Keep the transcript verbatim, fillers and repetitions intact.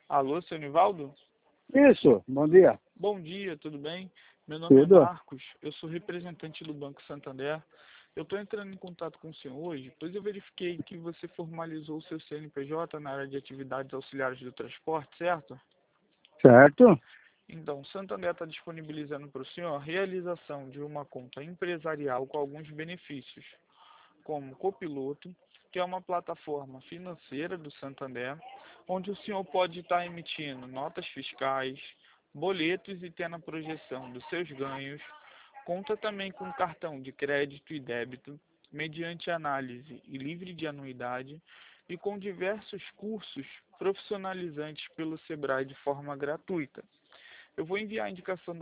Alô, seu Nivaldo? Isso, bom dia. Bom dia, tudo bem? Meu nome é Tudo? Marcos, eu sou representante do Banco Santander. Eu estou entrando em contato com o senhor hoje, pois eu verifiquei que você formalizou o seu C N P J na área de atividades auxiliares do transporte, certo? Certo? Então, o Santander está disponibilizando para o senhor a realização de uma conta empresarial com alguns benefícios, como Copiloto, que é uma plataforma financeira do Santander, onde o senhor pode estar emitindo notas fiscais, boletos e tendo a projeção dos seus ganhos. Conta também com cartão de crédito e débito, mediante análise e livre de anuidade, e com diversos cursos profissionalizantes pelo Sebrae de forma gratuita. Eu vou enviar a indicação